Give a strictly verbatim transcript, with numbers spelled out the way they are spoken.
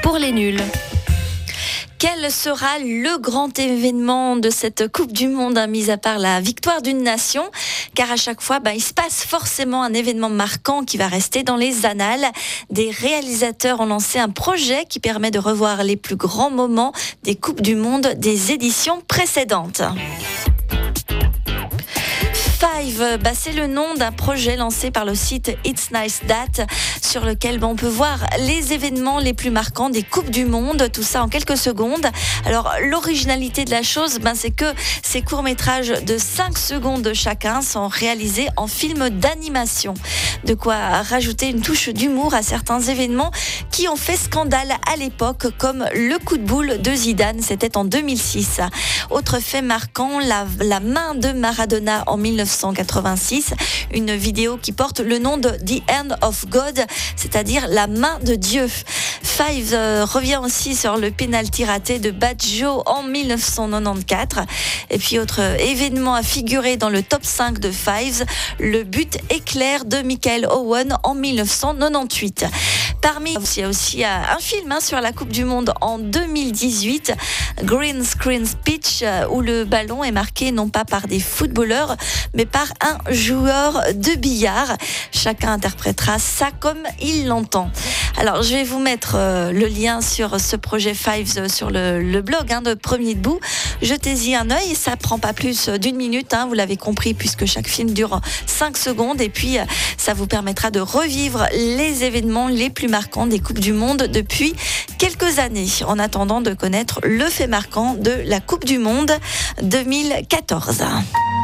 pour les nuls. Quel sera le grand événement de cette Coupe du Monde, hein, mis à part la victoire d'une nation? Car à chaque fois, bah, il se passe forcément un événement marquant qui va rester dans les annales. Des réalisateurs ont lancé un projet qui permet de revoir les plus grands moments des Coupes du Monde des éditions précédentes. Five, bah c'est le nom d'un projet lancé par le site It's Nice That, sur lequel bah, on peut voir les événements les plus marquants des Coupes du Monde, tout ça en quelques secondes. Alors l'originalité de la chose, bah, c'est que ces courts-métrages de cinq secondes chacun sont réalisés en film d'animation. De quoi rajouter une touche d'humour à certains événements qui ont fait scandale à l'époque, comme le coup de boule de Zidane, c'était en deux mille six. Autre fait marquant, la, la main de Maradona en mille neuf cent quatre-vingt-six, une vidéo qui porte le nom de The Hand of God, c'est-à-dire la main de Dieu. Five euh, revient aussi sur le pénalty raté de Baggio en mille neuf cent quatre-vingt-quatorze. Et puis autre événement à figurer dans le top cinq de Fives, le but éclair de Michael Owen en mille neuf cent quatre-vingt-dix-huit. Parmi, il y a aussi un film hein, sur la Coupe du Monde en deux mille dix-huit, Green Screen Pitch, où le ballon est marqué non pas par des footballeurs, mais par un joueur de billard. Chacun interprétera ça comme il l'entend. Alors, je vais vous mettre euh, le lien sur ce projet Fives sur le, le blog hein, de Premier Debout. Jetez-y un œil, ça prend pas plus d'une minute, hein, vous l'avez compris, puisque chaque film dure cinq secondes. Et puis, euh, ça vous permettra de revivre les événements les plus marquants des Coupes du Monde depuis quelques années, en attendant de connaître le fait marquant de la Coupe du Monde deux mille quatorze.